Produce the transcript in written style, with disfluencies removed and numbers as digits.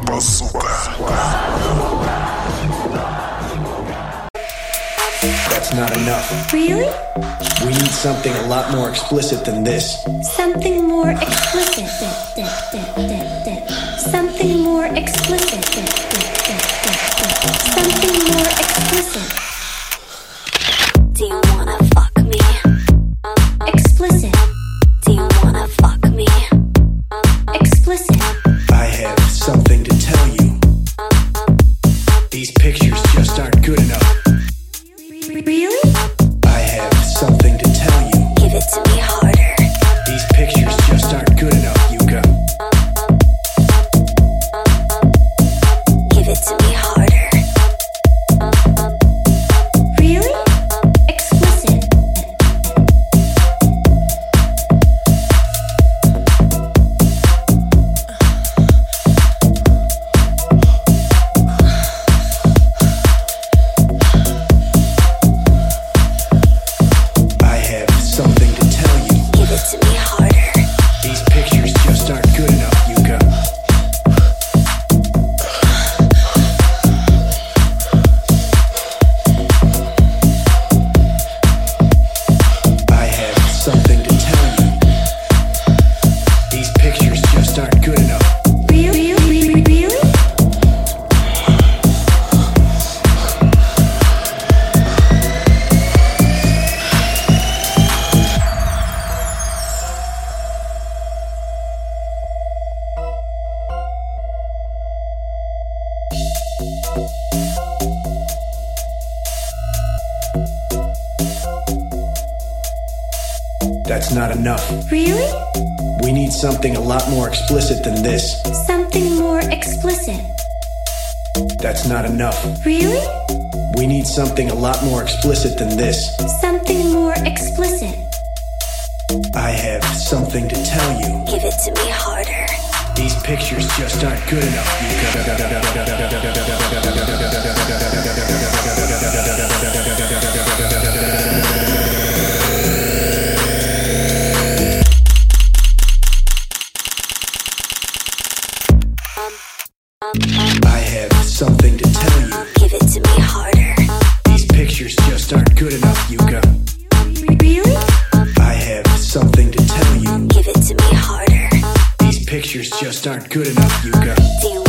That's not enough. Really? We need something a lot more explicit than this. Something more explicit. Something more explicit. Something more explicit. Do you wanna fuck me? Explicit. Do you wanna fuck me? Explicit. I have something to tell you. These pictures just aren't good enough. Really? I have something to tell you. Give it to me harder. These pictures just aren't good enough, Yuka. Give it to me harder. Really? Explicit. I have something to tell you. Give it to me harder. These pictures just aren't good enough, Yuka. I have something to tell you. These pictures just aren't good enough. Really? That's not enough. Really? We need something a lot more explicit than this. Something more explicit. That's not enough. Really? We need something a lot more explicit than this. Something more explicit. I have something to tell you. Give it to me harder. These pictures just aren't good enough, I have something to tell you. Give it to me harder. These pictures just aren't good enough, Yuka. Really? I have something to tell you. Give it to me harder. These pictures just aren't good enough, Yuka. Do you